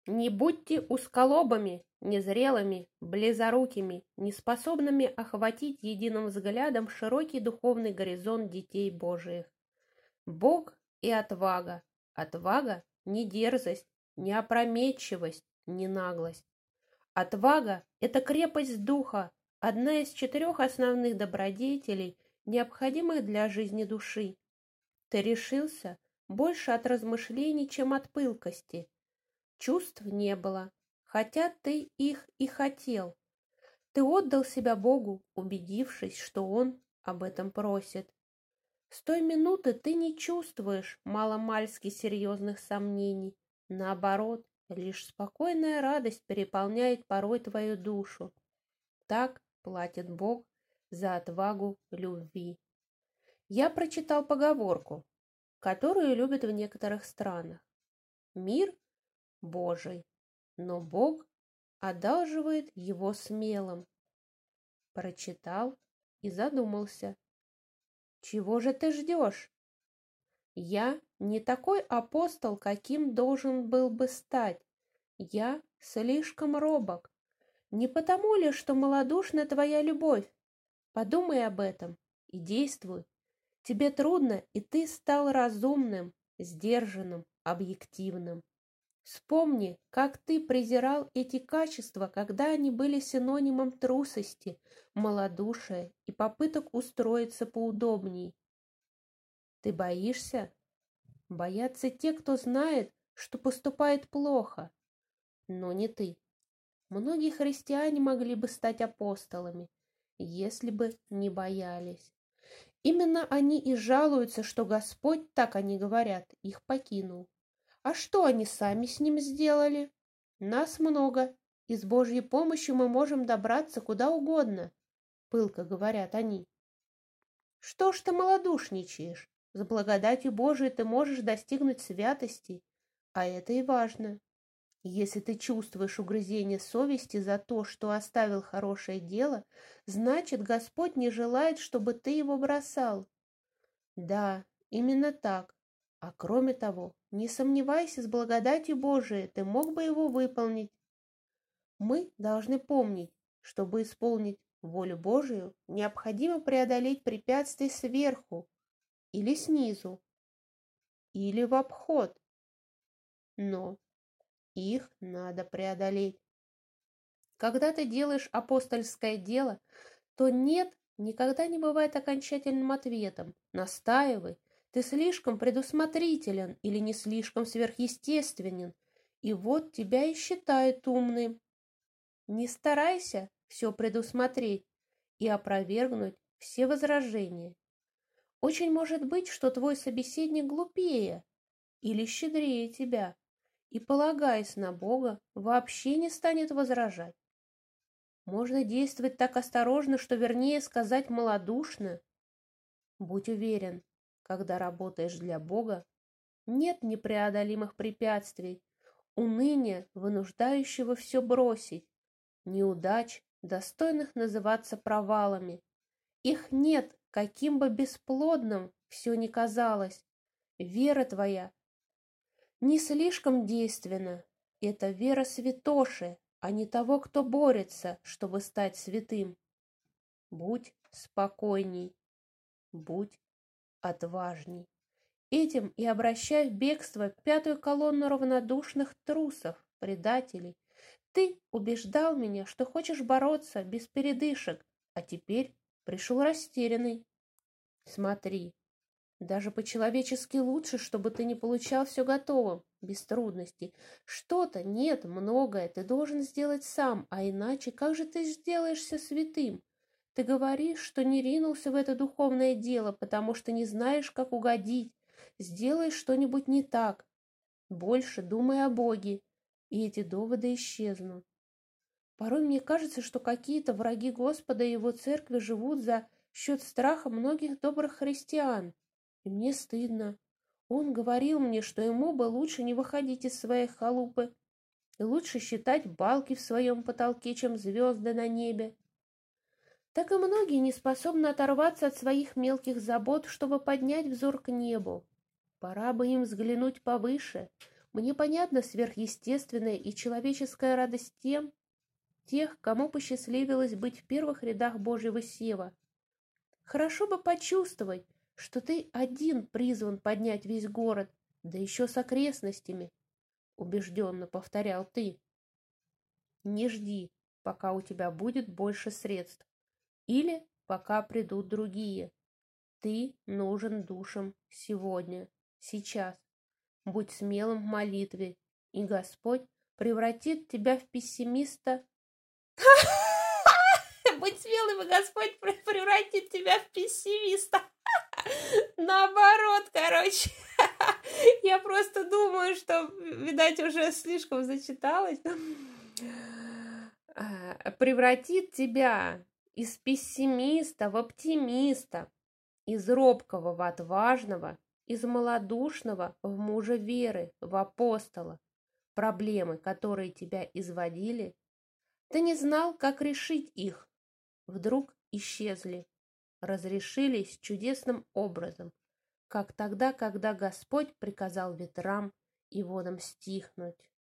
Не будьте узколобыми, незрелыми, близорукими, неспособными охватить единым взглядом широкий духовный горизонт детей Божиих. Бог и отвага. Отвага – не дерзость, не опрометчивость, не наглость. Отвага – это крепость духа, одна из 4 основных добродетелей, необходимых для жизни души. Ты решился больше от размышлений, чем от пылкости. Чувств не было, хотя ты их и хотел. Ты отдал себя Богу, убедившись, что Он об этом просит. С той минуты ты не чувствуешь маломальски серьезных сомнений. Наоборот, лишь спокойная радость переполняет порой твою душу. Так платит Бог за отвагу любви. Я прочитал поговорку, которую любят в некоторых странах. Мир Божий, но Бог одалживает его смелым. Прочитал и задумался. Чего же ты ждешь? Я не такой апостол, каким должен был бы стать. Я слишком робок. Не потому ли, что малодушна твоя любовь? Подумай об этом и действуй. Тебе трудно, и ты стал разумным, сдержанным, объективным. Вспомни, как ты презирал эти качества, когда они были синонимом трусости, малодушия и попыток устроиться поудобней. Ты боишься? Боятся те, кто знает, что поступает плохо. Но не ты. Многие христиане могли бы стать апостолами, если бы не боялись. Именно они и жалуются, что Господь, так они говорят, их покинул. А что они сами с ним сделали? Нас много, и с Божьей помощью мы можем добраться куда угодно, пылко говорят они. Что ж ты малодушничаешь? С благодатью Божией ты можешь достигнуть святости, а это и важно. Если ты чувствуешь угрызение совести за то, что оставил хорошее дело, значит, Господь не желает, чтобы ты его бросал. Да, именно так. А кроме того, не сомневайся, с благодатью Божией ты мог бы его выполнить. Мы должны помнить, чтобы исполнить волю Божию, необходимо преодолеть препятствия сверху или снизу, или в обход. Но их надо преодолеть. Когда ты делаешь апостольское дело, то «нет» никогда не бывает окончательным ответом. Настаивай. Ты слишком предусмотрителен или не слишком сверхъестественен, и вот тебя и считают умным. Не старайся все предусмотреть и опровергнуть все возражения. Очень может быть, что твой собеседник глупее или щедрее тебя, и, полагаясь на Бога, вообще не станет возражать. Можно действовать так осторожно, что вернее сказать малодушно. Будь уверен, когда работаешь для Бога, нет непреодолимых препятствий, уныния, вынуждающего все бросить, неудач, достойных называться провалами. Их нет, каким бы бесплодным все ни казалось. Вера твоя не слишком действенна. Это вера святоши, а не того, кто борется, чтобы стать святым. Будь спокойней, будь отважней. Этим и обращай в бегство 5-ю колонну равнодушных трусов, предателей. Ты убеждал меня, что хочешь бороться без передышек, а теперь пришел растерянный. Смотри, даже по-человечески лучше, чтобы ты не получал все готовым, без трудностей. Что-то, нет, многое ты должен сделать сам, а иначе как же ты сделаешься святым? Ты говоришь, что не ринулся в это духовное дело, потому что не знаешь, как угодить. Сделаешь что-нибудь не так. Больше думай о Боге, и эти доводы исчезнут. Порой мне кажется, что какие-то враги Господа и Его церкви живут за счет страха многих добрых христиан. И мне стыдно. Он говорил мне, что ему бы лучше не выходить из своей халупы, и лучше считать балки в своем потолке, чем звезды на небе. Так и многие не способны оторваться от своих мелких забот, чтобы поднять взор к небу. Пора бы им взглянуть повыше. Мне понятна сверхъестественная и человеческая радость тех, кому посчастливилось быть в первых рядах Божьего сева. Хорошо бы почувствовать, что ты один призван поднять весь город, да еще с окрестностями, убежденно повторял ты. Не жди, пока у тебя будет больше средств, или пока придут другие. Ты нужен душам сегодня, сейчас. Будь смелым в молитве, и Господь превратит тебя в пессимиста. Будь смелым, и Господь превратит тебя в пессимиста. Наоборот, короче. Я просто думаю, что, видать, уже слишком зачиталась. Превратит тебя из пессимиста в оптимиста, из робкого в отважного, из малодушного в мужа веры, в апостола. Проблемы, которые тебя изводили, ты не знал, как решить их. Вдруг исчезли, разрешились чудесным образом, как тогда, когда Господь приказал ветрам и водам стихнуть.